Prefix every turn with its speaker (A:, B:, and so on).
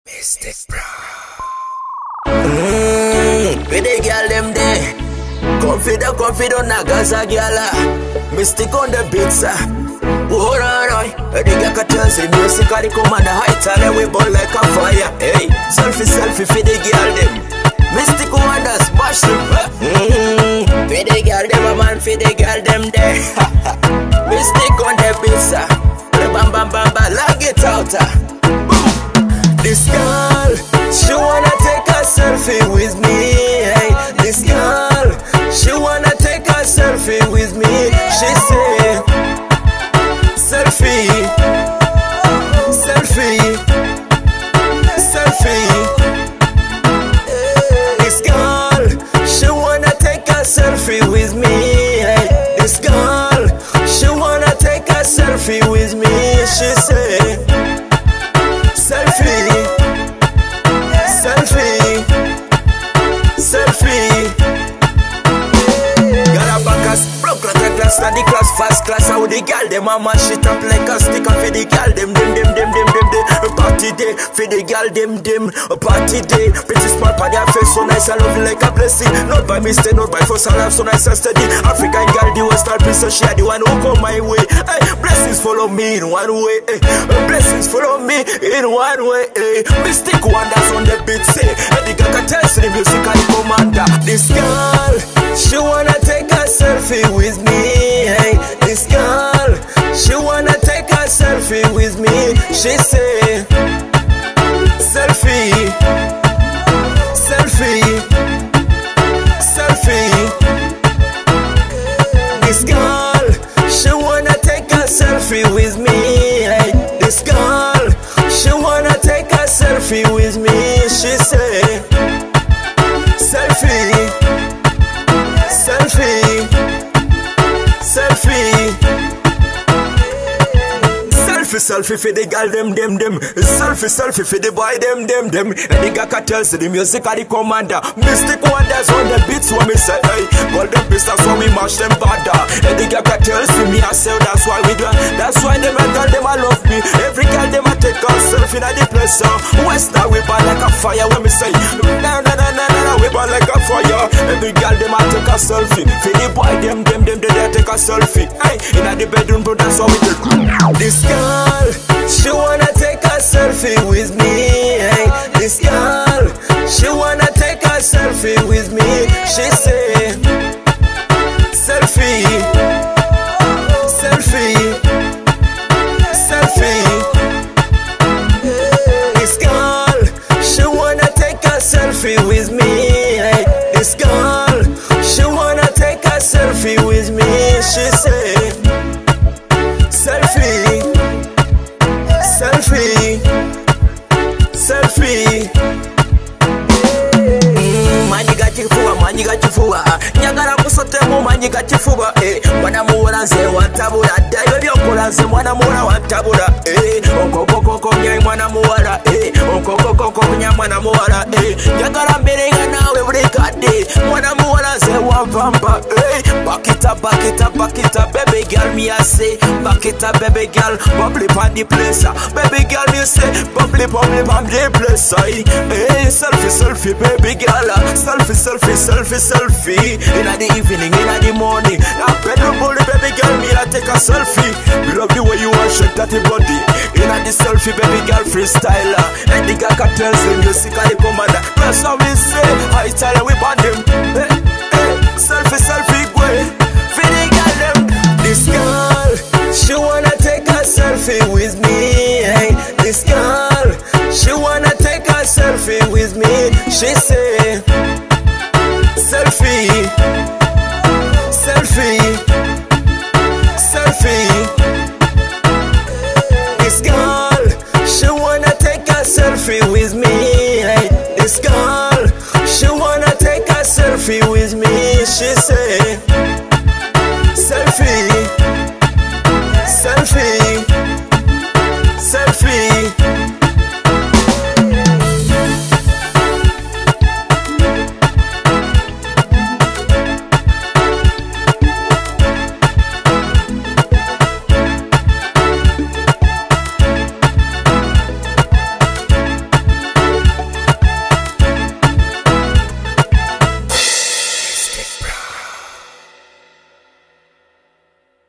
A: Mystic Bro. With the girl them there. Confident, na Gaza girl. Mystic on the beats. Hold on, the girl can tell the music and the command the heights and we burn like a fire. Hey, selfie for the girl them. Mystic wonders, bash them. For the girl them, a man for the girl them there. Mystic on the beats. Bam bam bam bam, lag it out. This girl, she wanna take a selfie with me. Hey, this girl, she wanna take a selfie with me. She say, selfie, selfie, selfie. This girl, she wanna take a selfie with me. Hey, this girl, she wanna take a selfie with me. She say, selfie, selfie, selfie. Got a backers, broke like a glass, study class, fast class. How the girl them a mash it up like a stick. And for the girl them. Party day, for the girl them. A party day, pretty smart on their face, so nice and lovely like a blessing. Not by mistake, not by force, and I'm so nice and steady. African girl, the West Star Prince, so she the one who come my way. Hey, blessings follow me in one way. Hey, blessings follow me in one way. Hey, Mystic wonders on the beat, say. And the girl can tell the music and the commander. This girl, she wanna take a selfie with me. Hey, this girl, she wanna take a selfie with me. She say, selfie, selfie, selfie. This girl, she wanna take a selfie with me. Hey, this girl, she wanna take a selfie with me. She say, selfie, selfie, selfie. Selfie for the girl them. Selfie for the boy them. And the girl can tell the music and the commander. Mystic wonders on the beats when me say, hey, golden beats, that's why we mash them badder. And the girl can tell me I say, that's why we do. That's why them a girl them a love me. Every girl them a take a selfie in the place. West now we burn like a fire when me say, no, we burn like a fire. Every girl them a take a selfie. For the boy them, they take a selfie. Hey, in the bedroom, but that's how we do. This girl, she wanna take a selfie with me. Hey, this girl, she wanna take a selfie with me. She say, selfie, selfie, selfie. This girl, she wanna take a selfie with me. Hey, this girl, she wanna take a selfie with me. She say, selfie, selfie, selfie. Manyiga chifuba, nyagala kusotemu manyiga chifuba. Mwana muwala nze wantabula, ddayo byokola nze mwana muwala wantabula. Okokokoko nyai mwana muwala, okokokoko nya mwana muwala. Nyagala mberenga nawe buli kadde, mwana muwala nze wanvamba. Back it up, baby girl, me I say. Back it up, baby girl, bubbly pon the place. Baby girl, me say, bubbly pon the place. Selfie, baby girl. Selfie. In the evening, in the morning. Now bedroom bully, baby girl, me I take a selfie. We love the way you want shake that body. In the selfie, baby girl, freestyler. And the girl can tell the music and the commander. That's how we say, I tell her we band them. Selfie, way. For the girl them. This girl, she wanna take a selfie with me. Hey, this girl, she wanna take a selfie with me. She say, selfie, selfie, selfie. This girl, she wanna take a selfie with me.